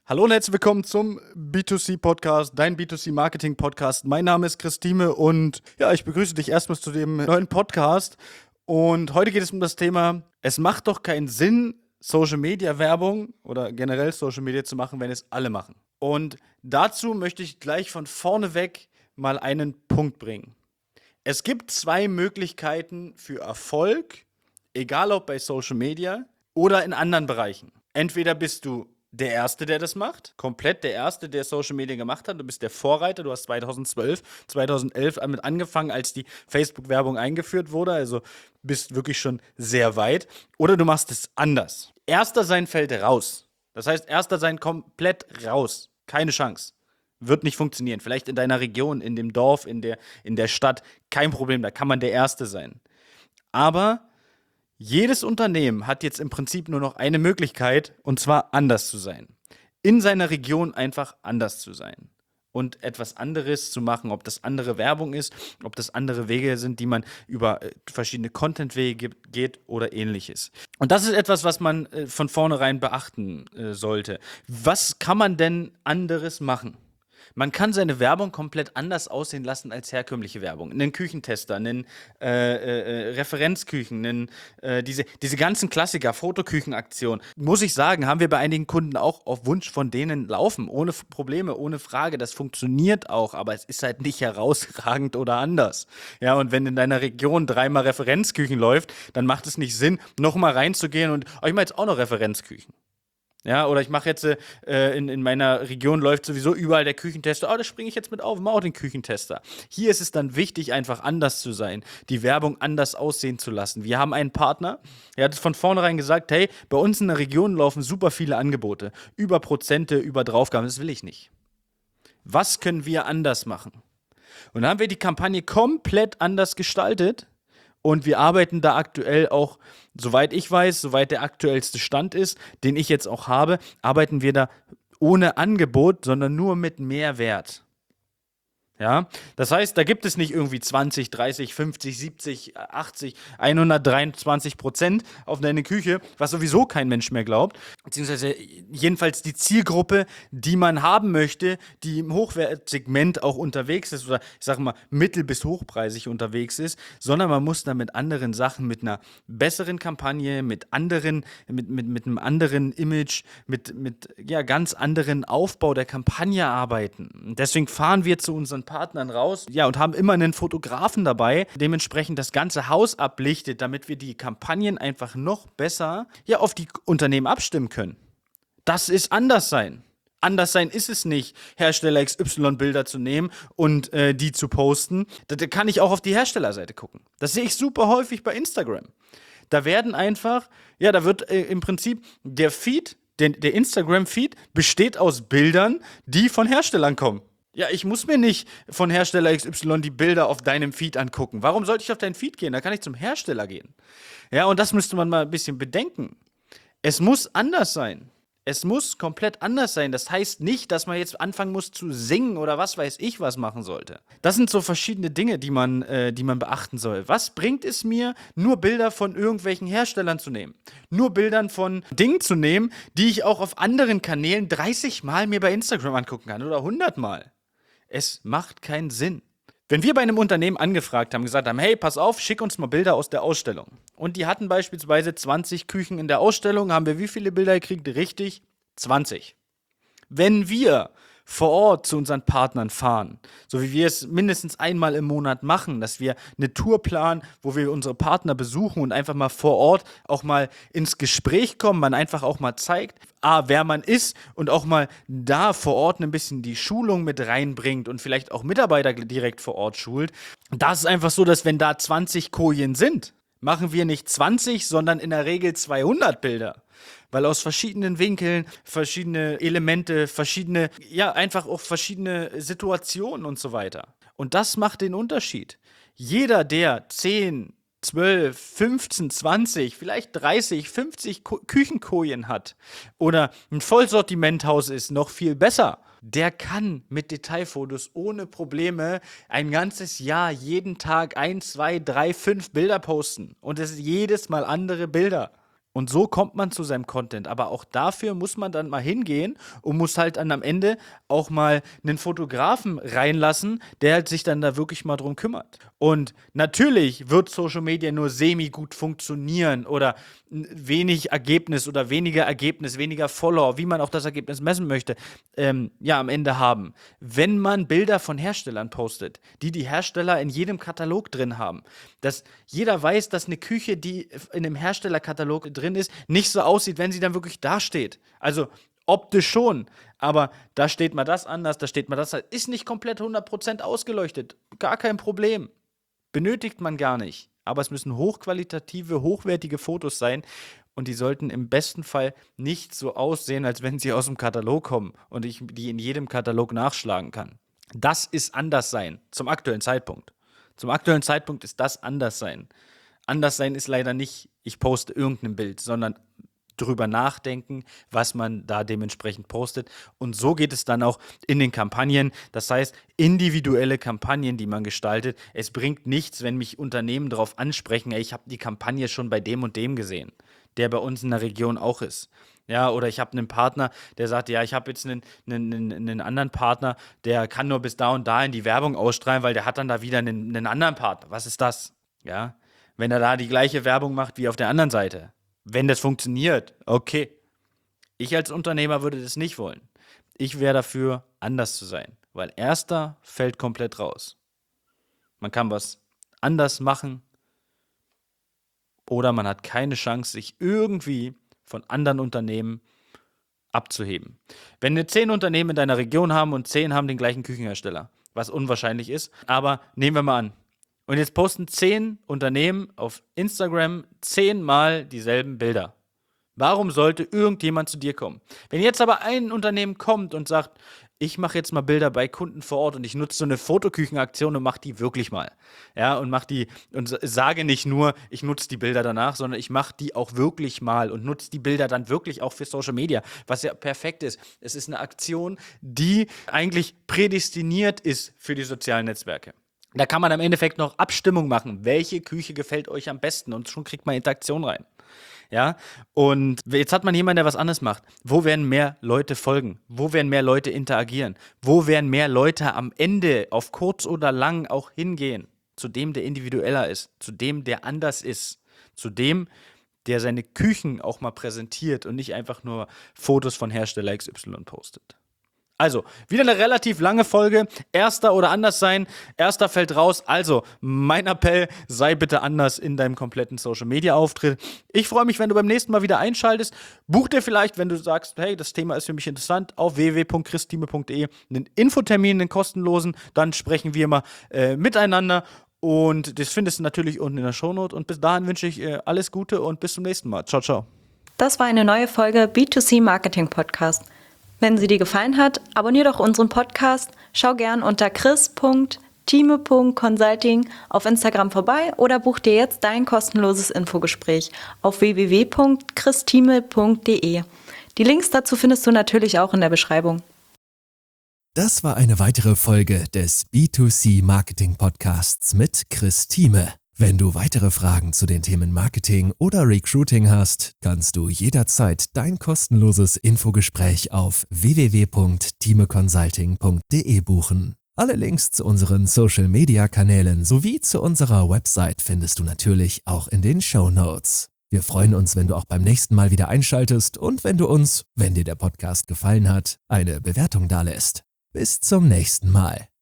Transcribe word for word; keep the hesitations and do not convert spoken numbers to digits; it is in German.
Hallo und herzlich willkommen zum B zwei C Podcast, dein B zwei C Marketing Podcast. Mein Name ist Christine und ja, ich begrüße dich erstmal zu dem neuen Podcast. Und heute geht es um das Thema, es macht doch keinen Sinn, Social Media Werbung oder generell Social Media zu machen, wenn es alle machen. Und dazu möchte ich gleich von vorne weg mal einen Punkt bringen. Es gibt zwei Möglichkeiten für Erfolg, egal ob bei Social Media oder in anderen Bereichen. Entweder bist du der Erste, der das macht, komplett der Erste, der Social Media gemacht hat. Du bist der Vorreiter, du hast zweitausendzwölf, zweitausendelf damit angefangen, als die Facebook-Werbung eingeführt wurde, also bist wirklich schon sehr weit. Oder du machst es anders. Erster sein fällt raus. Das heißt, Erster sein komplett raus. Keine Chance. Wird nicht funktionieren. Vielleicht in deiner Region, in dem Dorf, in der, in der Stadt. Kein Problem, da kann man der Erste sein. Aber jedes Unternehmen hat jetzt im Prinzip nur noch eine Möglichkeit, und zwar anders zu sein. In seiner Region einfach anders zu sein. Und etwas anderes zu machen, ob das andere Werbung ist, ob das andere Wege sind, die man über äh, verschiedene Content-Wege geht oder ähnliches. Und das ist etwas, was man äh, von vornherein beachten äh, sollte. Was kann man denn anderes machen? Man kann seine Werbung komplett anders aussehen lassen als herkömmliche Werbung. Einen Küchentester, einen äh, äh, Referenzküchen, einen, äh, diese, diese ganzen Klassiker, Fotoküchenaktionen. Muss ich sagen, haben wir bei einigen Kunden auch auf Wunsch von denen laufen. Ohne Probleme, ohne Frage. Das funktioniert auch, aber es ist halt nicht herausragend oder anders. Ja, und wenn in deiner Region dreimal Referenzküchen läuft, dann macht es nicht Sinn, nochmal reinzugehen und, oh, ich mache jetzt auch noch Referenzküchen. Ja, oder ich mache jetzt, äh, in, in meiner Region läuft sowieso überall der Küchentester. Oh, da springe ich jetzt mit auf, mach auch den Küchentester. Hier ist es dann wichtig, einfach anders zu sein, die Werbung anders aussehen zu lassen. Wir haben einen Partner, der hat von vornherein gesagt, hey, bei uns in der Region laufen super viele Angebote. Über Prozente, über Draufgaben, das will ich nicht. Was können wir anders machen? Und dann haben wir die Kampagne komplett anders gestaltet. Und wir arbeiten da aktuell auch, soweit ich weiß, soweit der aktuellste Stand ist, den ich jetzt auch habe, arbeiten wir da ohne Angebot, sondern nur mit Mehrwert. Ja, das heißt, da gibt es nicht irgendwie zwanzig, dreißig, fünfzig, siebzig, achtzig, hundertdreiundzwanzig Prozent auf deine Küche, was sowieso kein Mensch mehr glaubt. Beziehungsweise jedenfalls die Zielgruppe, die man haben möchte, die im Hochwertsegment auch unterwegs ist oder ich sage mal mittel- bis hochpreisig unterwegs ist, sondern man muss da mit anderen Sachen, mit einer besseren Kampagne, mit anderen, mit, mit, mit einem anderen Image, mit, mit ja, ganz anderen Aufbau der Kampagne arbeiten. Und deswegen fahren wir zu unseren Partnern raus, ja, und haben immer einen Fotografen dabei, dementsprechend das ganze Haus ablichtet, damit wir die Kampagnen einfach noch besser, ja, auf die Unternehmen abstimmen können. Das ist anders sein. Anders sein ist es nicht, Hersteller X Y-Bilder zu nehmen und äh, die zu posten. Da, da kann ich auch auf die Herstellerseite gucken. Das sehe ich super häufig bei Instagram. Da werden einfach, ja, da wird äh, im Prinzip der Feed, der, der Instagram-Feed besteht aus Bildern, die von Herstellern kommen. Ja, ich muss mir nicht von Hersteller X Y die Bilder auf deinem Feed angucken. Warum sollte ich auf deinen Feed gehen? Da kann ich zum Hersteller gehen. Ja, und das müsste man mal ein bisschen bedenken. Es muss anders sein. Es muss komplett anders sein. Das heißt nicht, dass man jetzt anfangen muss zu singen oder was weiß ich was machen sollte. Das sind so verschiedene Dinge, die man, äh, die man beachten soll. Was bringt es mir, nur Bilder von irgendwelchen Herstellern zu nehmen? Nur Bildern von Dingen zu nehmen, die ich auch auf anderen Kanälen dreißig Mal mir bei Instagram angucken kann oder hundert Mal. Es macht keinen Sinn. Wenn wir bei einem Unternehmen angefragt haben, gesagt haben, hey, pass auf, schick uns mal Bilder aus der Ausstellung. Und die hatten beispielsweise zwanzig Küchen in der Ausstellung, haben wir wie viele Bilder gekriegt? Richtig, zwanzig. Wenn wir vor Ort zu unseren Partnern fahren, so wie wir es mindestens einmal im Monat machen, dass wir eine Tour planen, wo wir unsere Partner besuchen und einfach mal vor Ort auch mal ins Gespräch kommen, man einfach auch mal zeigt, A, wer man ist und auch mal da vor Ort ein bisschen die Schulung mit reinbringt und vielleicht auch Mitarbeiter direkt vor Ort schult. Da ist es einfach so, dass wenn da zwanzig Kojen sind, machen wir nicht zwanzig, sondern in der Regel zweihundert Bilder. Weil aus verschiedenen Winkeln, verschiedene Elemente, verschiedene, ja, einfach auch verschiedene Situationen und so weiter. Und das macht den Unterschied. Jeder, der zehn, zwölf, fünfzehn, zwanzig, vielleicht dreißig, fünfzig Ko- Küchenkojen hat oder ein Vollsortimenthaus ist, noch viel besser. Der kann mit Detailfotos ohne Probleme ein ganzes Jahr jeden Tag ein, zwei, drei, fünf Bilder posten. Und es ist jedes Mal andere Bilder. Und so kommt man zu seinem Content. Aber auch dafür muss man dann mal hingehen und muss halt dann am Ende auch mal einen Fotografen reinlassen, der halt sich dann da wirklich mal drum kümmert. Und natürlich wird Social Media nur semi-gut funktionieren oder wenig Ergebnis oder weniger Ergebnis, weniger Follower, wie man auch das Ergebnis messen möchte, ähm, ja, am Ende haben. Wenn man Bilder von Herstellern postet, die die Hersteller in jedem Katalog drin haben, dass jeder weiß, dass eine Küche, die in einem Herstellerkatalog drin ist, nicht so aussieht, wenn sie dann wirklich dasteht. Also optisch schon, aber da steht mal das anders, da steht mal das, ist nicht komplett hundert Prozent ausgeleuchtet, gar kein Problem. Benötigt man gar nicht. Aber es müssen hochqualitative, hochwertige Fotos sein und die sollten im besten Fall nicht so aussehen, als wenn sie aus dem Katalog kommen und ich die in jedem Katalog nachschlagen kann. Das ist Anderssein zum aktuellen Zeitpunkt. Zum aktuellen Zeitpunkt ist das Anderssein. Anderssein ist leider nicht, ich poste irgendein Bild, sondern drüber nachdenken, was man da dementsprechend postet. Und so geht es dann auch in den Kampagnen. Das heißt, individuelle Kampagnen, die man gestaltet. Es bringt nichts, wenn mich Unternehmen darauf ansprechen, ey, ich habe die Kampagne schon bei dem und dem gesehen, der bei uns in der Region auch ist. Ja, oder ich habe einen Partner, der sagt, ja, ich habe jetzt einen, einen, einen anderen Partner, der kann nur bis da und da in die Werbung ausstrahlen, weil der hat dann da wieder einen, einen anderen Partner. Was ist das? Ja, wenn er da die gleiche Werbung macht wie auf der anderen Seite. Wenn das funktioniert, okay. Ich als Unternehmer würde das nicht wollen. Ich wäre dafür, anders zu sein, weil erster fällt komplett raus. Man kann was anders machen oder man hat keine Chance, sich irgendwie von anderen Unternehmen abzuheben. Wenn wir zehn Unternehmen in deiner Region haben und zehn haben den gleichen Küchenhersteller, was unwahrscheinlich ist, aber nehmen wir mal an, und jetzt posten zehn Unternehmen auf Instagram zehnmal dieselben Bilder. Warum sollte irgendjemand zu dir kommen? Wenn jetzt aber ein Unternehmen kommt und sagt, ich mache jetzt mal Bilder bei Kunden vor Ort und ich nutze so eine Fotoküchenaktion und mache die wirklich mal. Ja, und mache die und sage nicht nur, ich nutze die Bilder danach, sondern ich mache die auch wirklich mal und nutze die Bilder dann wirklich auch für Social Media, was ja perfekt ist. Es ist eine Aktion, die eigentlich prädestiniert ist für die sozialen Netzwerke. Da kann man im Endeffekt noch Abstimmung machen. Welche Küche gefällt euch am besten? Und schon kriegt man Interaktion rein. Ja, und jetzt hat man jemanden, der was anderes macht. Wo werden mehr Leute folgen? Wo werden mehr Leute interagieren? Wo werden mehr Leute am Ende auf kurz oder lang auch hingehen? Zu dem, der individueller ist. Zu dem, der anders ist. Zu dem, der seine Küchen auch mal präsentiert und nicht einfach nur Fotos von Hersteller X Y postet. Also, wieder eine relativ lange Folge. Erster oder anders sein. Erster fällt raus. Also, mein Appell, sei bitte anders in deinem kompletten Social-Media-Auftritt. Ich freue mich, wenn du beim nächsten Mal wieder einschaltest. Buch dir vielleicht, wenn du sagst, hey, das Thema ist für mich interessant, auf w w w punkt christime punkt de einen Infotermin, einen kostenlosen. Dann sprechen wir mal äh, miteinander. Und das findest du natürlich unten in der Shownote. Und bis dahin wünsche ich äh, alles Gute und bis zum nächsten Mal. Ciao, ciao. Das war eine neue Folge B zwei C Marketing Podcast. Wenn sie dir gefallen hat, abonniere doch unseren Podcast, schau gern unter chris punkt time punkt consulting auf Instagram vorbei oder buch dir jetzt dein kostenloses Infogespräch auf w w w punkt christime punkt de. Die Links dazu findest du natürlich auch in der Beschreibung. Das war eine weitere Folge des B zwei C Marketing Podcasts mit Chris Thieme. Wenn du weitere Fragen zu den Themen Marketing oder Recruiting hast, kannst du jederzeit dein kostenloses Infogespräch auf w w w punkt time consulting punkt de buchen. Alle Links zu unseren Social-Media-Kanälen sowie zu unserer Website findest du natürlich auch in den Shownotes. Wir freuen uns, wenn du auch beim nächsten Mal wieder einschaltest und wenn du uns, wenn dir der Podcast gefallen hat, eine Bewertung dalässt. Bis zum nächsten Mal.